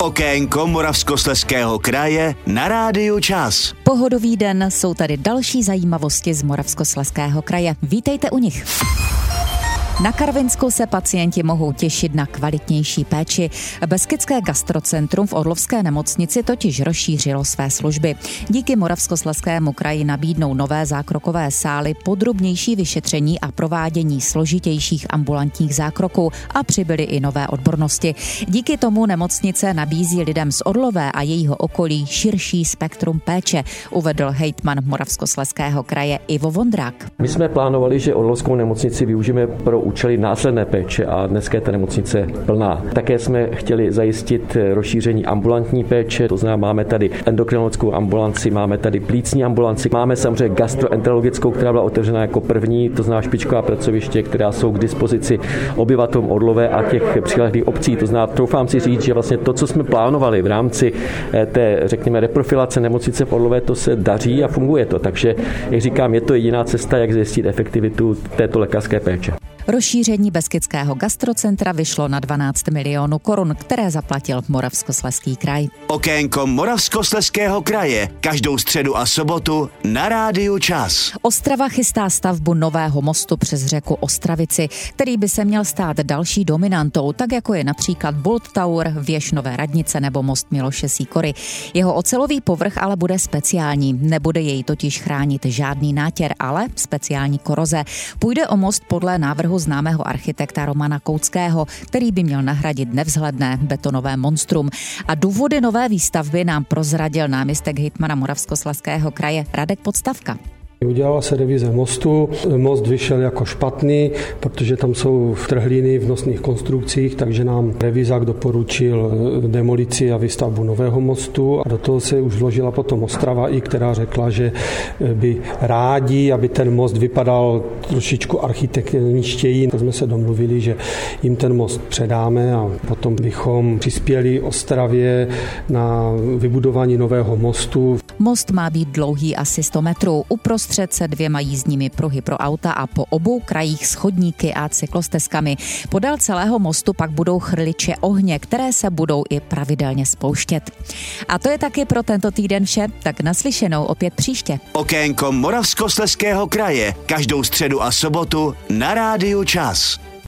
Okénko Moravskoslezského kraje na Rádiu Čas. Pohodový den, jsou tady další zajímavosti z Moravskoslezského kraje. Vítejte u nich. Na Karvinsku se pacienti mohou těšit na kvalitnější péči. Beskydské gastrocentrum v Orlovské nemocnici totiž rozšířilo své služby. Díky Moravskoslezskému kraji nabídnou nové zákrokové sály, podrobnější vyšetření a provádění složitějších ambulantních zákroků a přibyly i nové odbornosti. Díky tomu nemocnice nabízí lidem z Orlové a jejího okolí širší spektrum péče, uvedl hejtman Moravskoslezského kraje Ivo Vondrák. My jsme plánovali, že Orlovskou nemocnici využijeme pro účely následné péče a dneska je ta nemocnice plná. Také jsme chtěli zajistit rozšíření ambulantní péče, to znamená, máme tady endokrinologickou ambulanci, máme tady plicní ambulanci, máme samozřejmě gastroenterologickou, která byla otevřena jako první, to znamená špičková pracoviště, která jsou k dispozici obyvatelům Orlové a těch přilehlých obcí. To znamená, troufám si říct, že vlastně to, co jsme plánovali v rámci té, řekněme, reprofilace nemocnice v Orlové, to se daří a funguje to. Takže, jak říkám, je to jediná cesta, jak zajistit efektivitu této lékařské péče. Rozšíření Beskydského gastrocentra vyšlo na 12 milionů korun, které zaplatil Moravskoslezský kraj. Okénko Moravskoslezského kraje každou středu a sobotu na Rádiu Čas. Ostrava chystá stavbu nového mostu přes řeku Ostravici, který by se měl stát další dominantou, tak jako je například Bolt Tower, věž Nové radnice nebo most Miloše Sýkory. Jeho ocelový povrch ale bude speciální, nebude jej totiž chránit žádný nátěr, ale speciální koroze. Půjde o most podle návrhu známého architekta Romana Koutského, který by měl nahradit nevzhledné betonové monstrum. A důvody nové výstavby nám prozradil náměstek hejtmana Moravskoslezského kraje Radek Podstavka. Udělala se revize mostu, most vyšel jako špatný, protože tam jsou trhliny v nosných konstrukcích, takže nám revizák doporučil demolici a výstavbu nového mostu a do toho se už vložila potom Ostrava, i která řekla, že by rádi, aby ten most vypadal trošičku architektoničtěji. Tak jsme se domluvili, že jim ten most předáme a potom bychom přispěli Ostravě na vybudování nového mostu. Most má být dlouhý asi 100 metrů, uprostřed se 2 jízdními pruhy pro auta a po obou krajích schodníky a cyklostezkami. Podél celého mostu pak budou chrliče ohně, které se budou i pravidelně spouštět. A to je taky pro tento týden vše, tak naslyšenou opět příště. Okénko Moravskoslezského kraje každou středu a sobotu na Rádiu Čas.